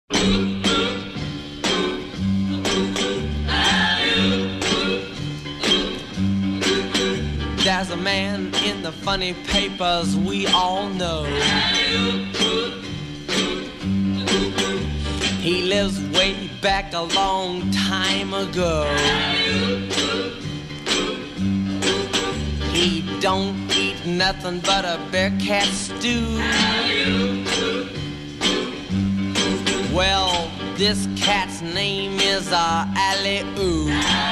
There's a man in the funny papers we all know. He lives way back a long time ago. He don't eat nothing but a bear cat stew. Well, this cat's name is Alley-Oo.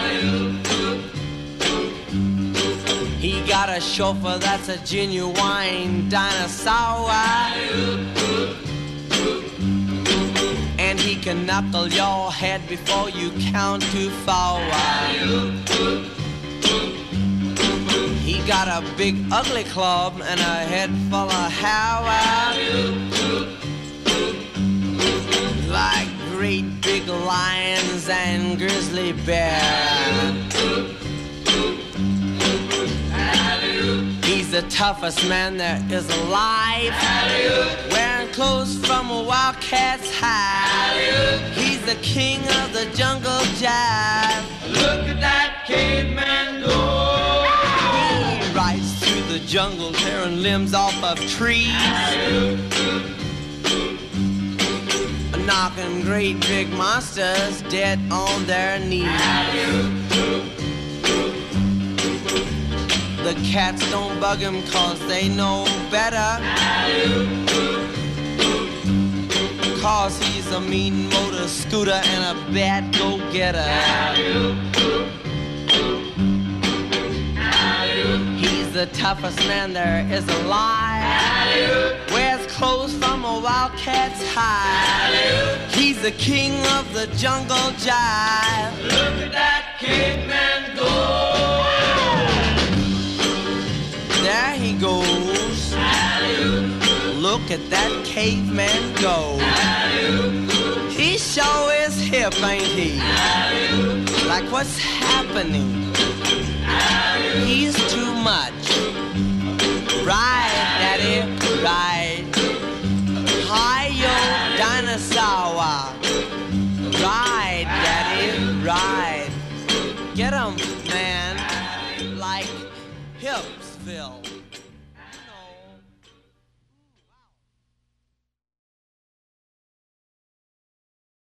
He got a chauffeur that's a genuine dinosaur. And he can knuckle your head before you count to 4. He got a big ugly club and a head full of hair. Like great big lions and grizzly bears. He's the toughest man there is alive. Wearing clothes from a wildcat's hide. He's the king of the jungle jive. Look at that caveman go. He rides through the jungle tearing limbs off of trees. Knocking great big monsters dead on their knees. The cats don't bug him 'cause they know better. 'Cause he's a mean motor scooter and a bad go-getter. He's the toughest man there is alive. Wears clothes from a wildcat's hide. He's the king of the jungle jive. Look at that caveman go. There he goes. Look at that caveman go. He sure is hip, ain't he? Like what's happening? He's too much. Ride, daddy, ride. Hi-yo, dinosaur. Ride, daddy, ride. Get 'em, man. Like Hipsville.